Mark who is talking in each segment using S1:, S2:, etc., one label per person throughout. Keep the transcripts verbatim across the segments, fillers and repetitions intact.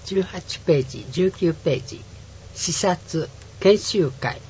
S1: じゅうはちページじゅうきゅうページ視察研修会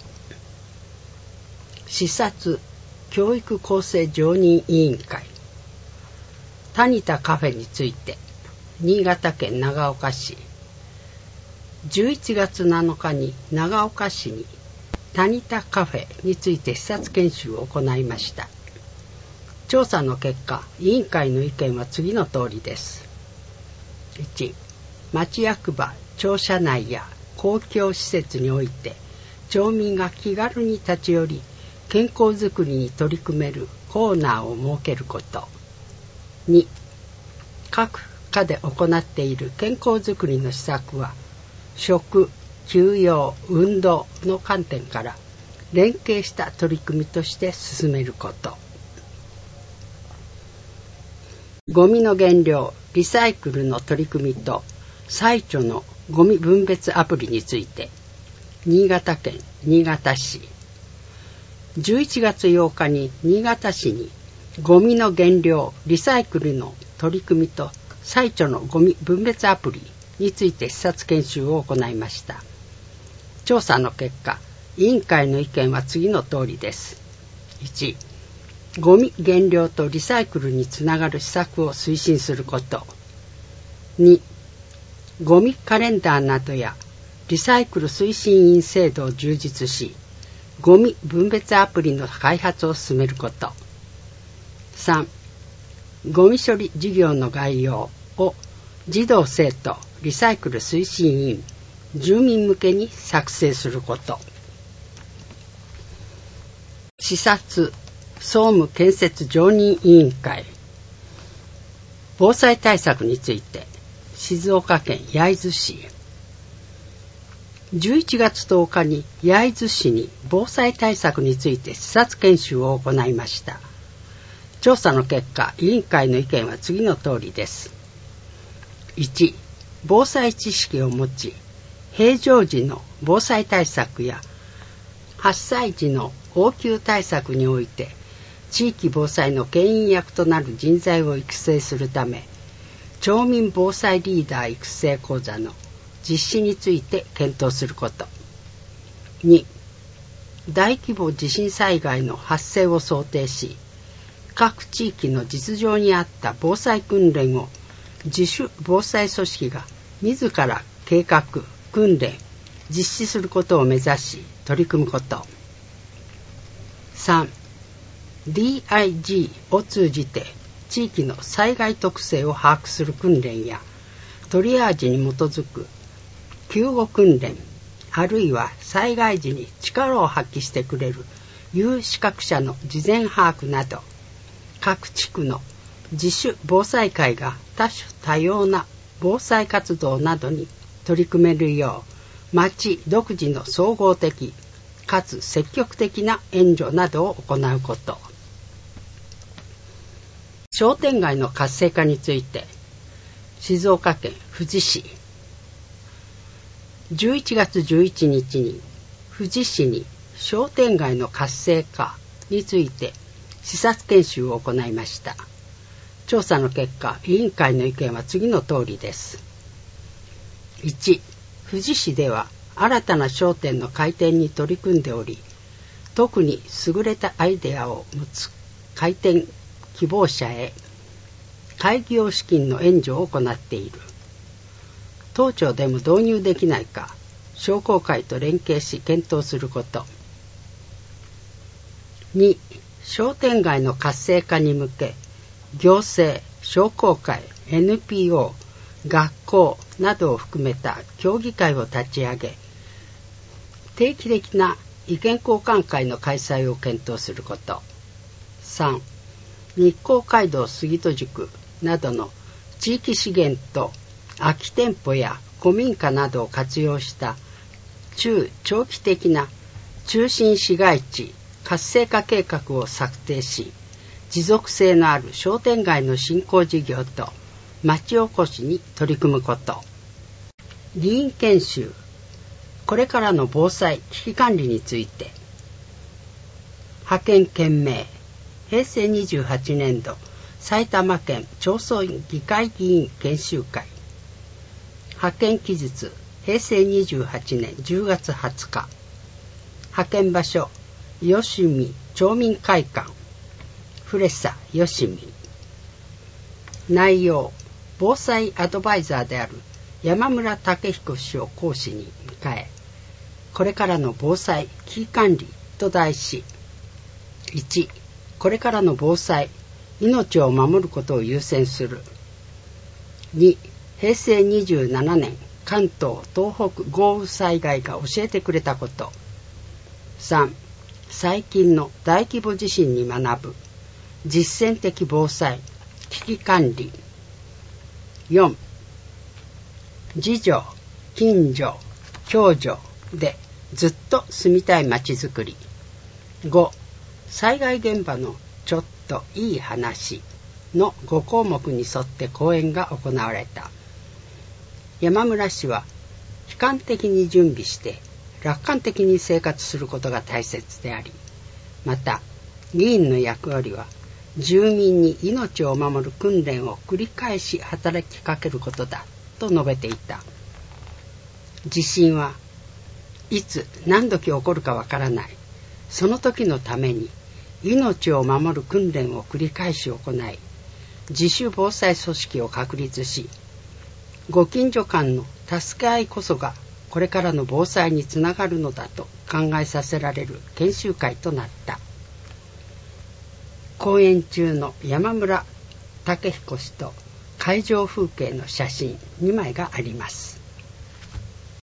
S1: 視察教育構成常任委員会タニタカフェについて新潟県長岡市じゅういちがつなのかに長岡市にタニタカフェについて視察研修を行いました。調査の結果、委員会の意見は次の通りです。いち、町役場、庁舎内や公共施設において町民が気軽に立ち寄り健康づくりに取り組めるコーナーを設けること。に、各課で行っている健康づくりの施策は食、休養、運動の観点から連携した取り組みとして進めること。ゴミの減量、リサイクルの取り組みと最著のゴミ分別アプリについて新潟県新潟市じゅういちがつようかに新潟市にゴミの減量、リサイクルの取り組みと最著のゴミ分別アプリについて視察研修を行いました。調査の結果、委員会の意見は次の通りです。いち、ゴミ減量とリサイクルにつながる施策を推進すること。に、ゴミカレンダーなどやリサイクル推進員制度を充実し、ゴミ分別アプリの開発を進めること。さん、ゴミ処理事業の概要を児童生徒リサイクル推進員、住民向けに作成すること。視察総務建設常任委員会防災対策について静岡県焼津市じゅういちがつとおかに焼津市に防災対策について視察研修を行いました。調査の結果、委員会の意見は次の通りです。いち、防災知識を持ち平常時の防災対策や発災時の応急対策において地域防災の牽引役となる人材を育成するため、町民防災リーダー育成講座の実施について検討すること。に、大規模地震災害の発生を想定し、各地域の実情に合った防災訓練を自主防災組織が自ら計画、訓練、実施することを目指し取り組むこと。さん、ディーアイジー を通じて地域の災害特性を把握する訓練やトリアージに基づく救護訓練、あるいは災害時に力を発揮してくれる有資格者の事前把握など、各地区の自主防災会が多種多様な防災活動などに取り組めるよう、町独自の総合的かつ積極的な援助などを行うこと。商店街の活性化について静岡県富士市じゅういちがつじゅういちにちに富士市に商店街の活性化について視察研修を行いました。調査の結果、委員会の意見は次の通りです。いち、富士市では新たな商店の開店に取り組んでおり、特に優れたアイデアを持つ開店希望者へ開業資金の援助を行っている。当庁でも導入できないか、商工会と連携し検討すること。に、商店街の活性化に向け、行政、商工会、エヌピーオー、学校などを含めた協議会を立ち上げ、定期的な意見交換会の開催を検討すること。さん、日光街道杉戸宿などの地域資源と空き店舗や古民家などを活用した中長期的な中心市街地活性化計画を策定し、持続性のある商店街の振興事業と町おこしに取り組むこと。議員研修、これからの防災危機管理について派遣県名、へいせいにじゅうはちねんど埼玉県町村議会議員研修会、 派遣期日へいせいにじゅうはちねんじゅうがつはつか。派遣場所吉見町民会館フレッサ吉見。内容、防災アドバイザーである山村武彦氏を講師に迎え、これからの防災危機管理と題し、いちこれからの防災、命を守ることを優先する。にへいせいにじゅうななねん関東・東北豪雨災害が教えてくれたこと。さん最近の大規模地震に学ぶ実践的防災危機管理。よん自助、近所、共助でずっと住みたい街づくり。ご災害現場のちょっといい話のごこうもくに沿って講演が行われた。山村氏は悲観的に準備して楽観的に生活することが大切であり、また議員の役割は住民に命を守る訓練を繰り返し働きかけることだと述べていた。地震はいつ何時起こるかわからない。その時のために命を守る訓練を繰り返し行い、自主防災組織を確立し、ご近所間の助け合いこそがこれからの防災につながるのだと考えさせられる研修会となった。講演中の山村武彦氏と会場風景の写真にまいがあります。